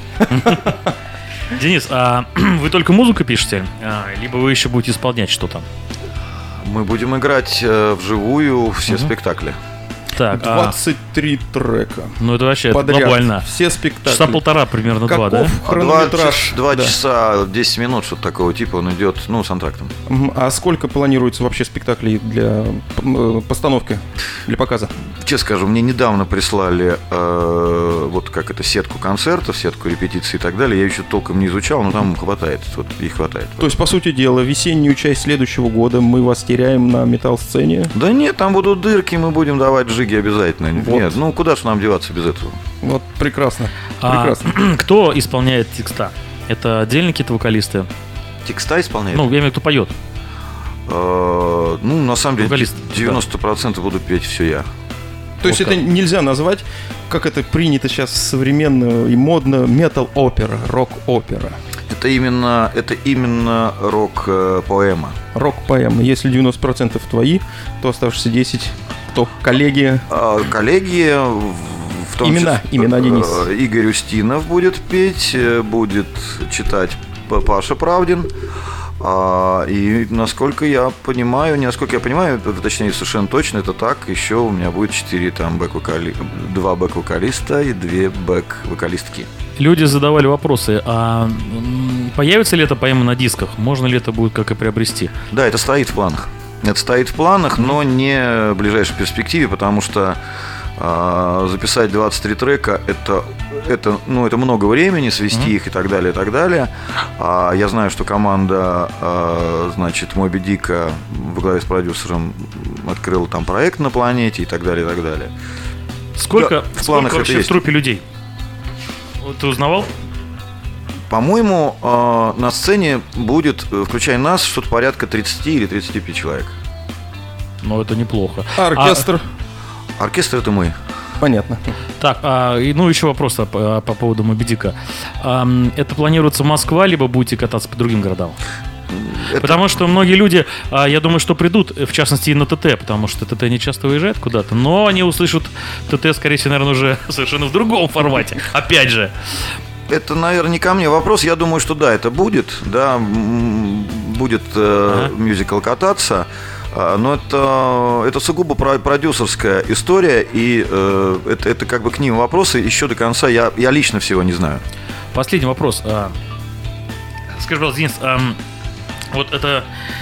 Денис, а вы только музыку пишете, либо вы еще будете исполнять что-то? Мы будем играть вживую все угу. спектакли. Так, двадцать три а... трека. Ну это вообще подряд. Глобально. Все спектакли. Часа полтора, примерно. Каков два, да? Хронометраж. Два да. часа десять минут, что-то такого типа, он идет, ну, с антрактом. А сколько планируется вообще спектаклей для постановки, для показа? Честно скажу, мне недавно прислали э, вот как это, сетку концертов, сетку репетиций и так далее. Я еще толком не изучал, но там хватает, вот, и хватает. То есть, по сути дела, весеннюю часть следующего года мы вас теряем на металл-сцене? Да нет, там будут дырки, мы будем давать джиги обязательно. Вот. Нет, ну куда же нам деваться без этого? Вот, прекрасно. А, прекрасно. Кто исполняет текста? Это отдельные какие-то вокалисты? Текста исполняет? Ну, я имею в виду, кто поет. Uh, ну, на самом деле, вокалист, девяносто процентов да. буду петь все я. То есть вот это нельзя назвать, как это принято сейчас современно и модно, метал-опера, рок-опера. Это именно, это именно рок-поэма. Рок-поэма. Если девяносто процентов твои, то оставшиеся десять кто? Коллеги? А, коллеги, в том имена, числе, имена, Денис. Игорь Устинов будет петь, будет читать Паша Правдин. А, и насколько я понимаю, не насколько я понимаю, точнее совершенно точно это так, еще у меня будет четыре там бэк-вокали... два бэк-вокалиста и две бэк-вокалистки. Люди задавали вопросы, а м, появится ли это поэма на дисках? Можно ли это будет как и приобрести? Да, это стоит в планах. Это стоит в планах, но не в ближайшей перспективе, потому что э, записать двадцать три трека это, это, ну, это много времени, свести mm-hmm. их и так далее, и так далее. А я знаю, что команда, э, значит, Моби Дика во главе с продюсером открыла там проект на планете и так далее, и так далее. Сколько, Да, в сколько планах вообще это в есть. труппе людей? Вот ты узнавал? По-моему, э, на сцене будет, включая нас, что-то порядка тридцать или тридцать пять человек. Ну, это неплохо. А оркестр? Оркестр — это мы. Понятно. Так, а, и, ну еще вопрос по, по поводу Моби Дика. А, это планируется Москва, либо будете кататься по другим городам? Это... Потому что многие люди, а, я думаю, что придут, в частности, и на ТТ, потому что ТТ не часто выезжает куда-то, но они услышат ТТ, скорее всего, наверное, уже совершенно в другом формате. Опять же. Это, наверное, не ко мне вопрос. Я думаю, что да, это будет. Да, м, будет э, Ага. мюзикл кататься. А, Но это, это сугубо про- продюсерская история. И э, это, это как бы к ним вопросы. Еще до конца я, я лично всего не знаю. Последний вопрос. А, скажи, пожалуйста, Денис, ам, вот это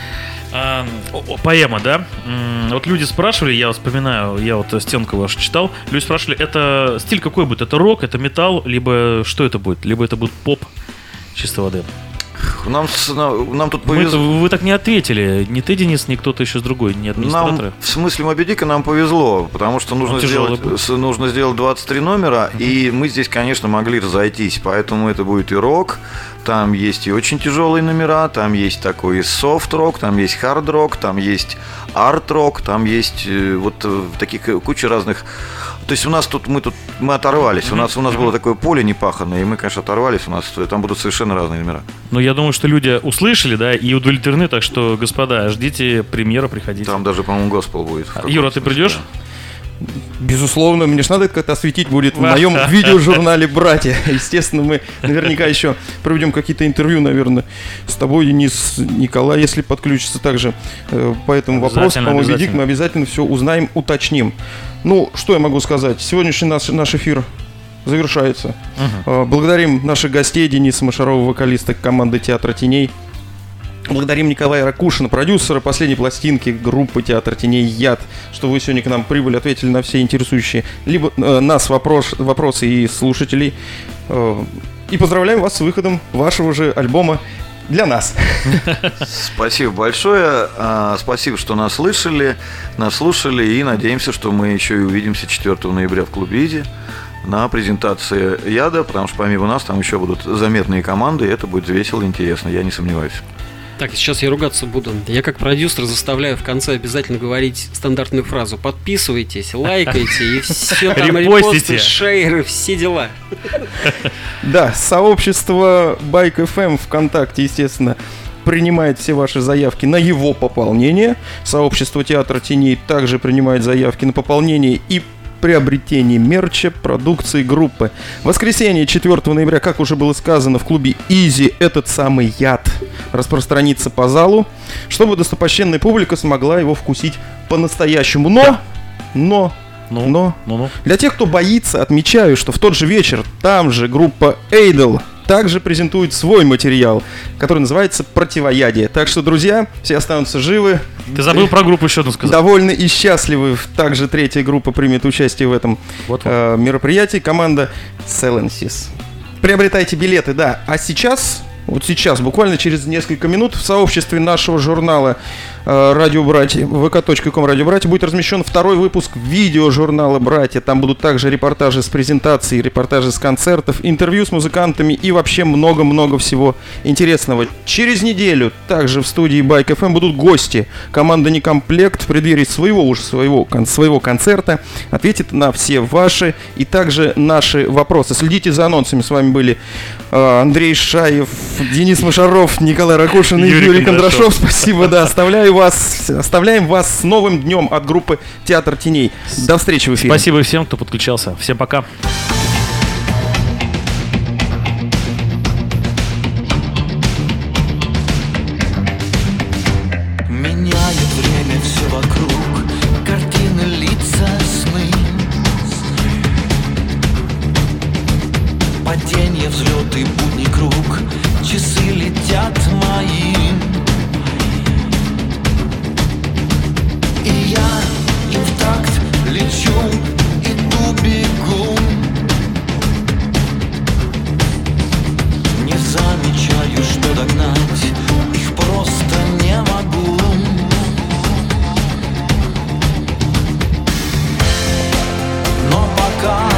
ам, о- о, поэма, да? М, Вот люди спрашивали, я вспоминаю, я вот стенку вашу читал, люди спрашивали, это стиль какой будет? Это рок, это металл, либо что это будет? Либо это будет поп чистой воды? Нам, с- на- нам тут Мы- повезло. вы так не ответили. Ни ты, Денис, ни кто-то еще с другой, ни администраторы. Нам, в смысле Моби Дика нам повезло, потому что нужно, Он тяжелый сделать, с- нужно сделать двадцать три номера, и мы здесь, конечно, могли разойтись, поэтому это будет и рок, там есть и очень тяжелые номера, там есть такой и софт-рок, там есть хард-рок, там есть арт-рок, там есть э, вот э, таких э, куча разных. То есть у нас тут, мы тут, мы оторвались, у нас, у нас было такое поле непаханное, и мы, конечно, оторвались, у нас там будут совершенно разные номера. Но я думаю, что люди услышали, да, и удовлетворены, так что, господа, ждите премьера, приходите. Там даже, по-моему, госпел будет. в Юра, каком-то ты смысле, придешь? да. Безусловно, мне же надо это как-то осветить будет в моем видеожурнале «Братья». Естественно, мы наверняка еще проведем какие-то интервью, наверное, с тобой, Денис, Николай, если подключится также э, по этому вопросу. Обязательно, По-моему, Дик, обязательно. мы обязательно все узнаем, уточним. Ну, что я могу сказать? Сегодняшний наш, наш эфир завершается. Э, Благодарим наших гостей, Дениса Машарова, вокалиста команды «Театра теней». Благодарим Николая Ракушина, продюсера последней пластинки группы «Театр теней» «Яд», что вы сегодня к нам прибыли, ответили на все интересующие либо э, нас вопрос, вопросы и слушателей. Э, и поздравляем вас с выходом вашего же альбома для нас. Спасибо большое. А, Спасибо, что нас слышали, нас слушали, и надеемся, что мы еще и увидимся четвёртого ноября в клубе «Изи» на презентации «Яда», потому что помимо нас там еще будут заметные команды, и это будет весело и интересно, я не сомневаюсь. Так, сейчас я ругаться буду. Я как продюсер заставляю в конце обязательно говорить стандартную фразу. Подписывайтесь, лайкайте и все там, Репостите. репосты, шейры, все дела. Да, сообщество Байк эф эм ВКонтакте, естественно, принимает все ваши заявки на его пополнение. Сообщество «Театр теней» также принимает заявки на пополнение и приобретение мерча, продукции группы. В воскресенье, четвёртого ноября, как уже было сказано, в клубе «Изи» этот самый яд распространится по залу, чтобы достопочтенная публика смогла его вкусить по-настоящему. Но, но, Ну, но, ну, ну. для тех, кто боится, отмечаю, что в тот же вечер там же группа Эйдл также презентует свой материал, который называется «Противоядие». Так что, друзья, все останутся живы. Ты забыл про группу еще одну сказать. Довольны и счастливы. Также третья группа примет участие в этом Вот-вот. э, мероприятии. Команда Silences. Приобретайте билеты, да. А сейчас, вот сейчас, буквально через несколько минут в сообществе нашего журнала э, «Радио Братья», вэ ка точка ком «Радио Братья», будет размещен второй выпуск видеожурнала «Братья». Там будут также репортажи с презентаций, репортажи с концертов, интервью с музыкантами и вообще много-много всего интересного. Через неделю также в студии Байк эф эм будут гости. Команда «Некомплект» в преддверии своего уже своего, кон- своего концерта ответит на все ваши и также наши вопросы. Следите за анонсами. С вами были э, Андрей Шаев, Денис Машаров, Николай Ракушин и Юрий Юрий Кондрашов. Кондрашов. Спасибо, да. Оставляю вас, оставляем вас с новым днем от группы «Театр теней». До встречи в эфире. Спасибо всем, кто подключался. Всем пока. взлет и будний круг, часы летят мои. И я им в такт лечу, иду, бегу. Не замечаю, что догнать их просто не могу. Но пока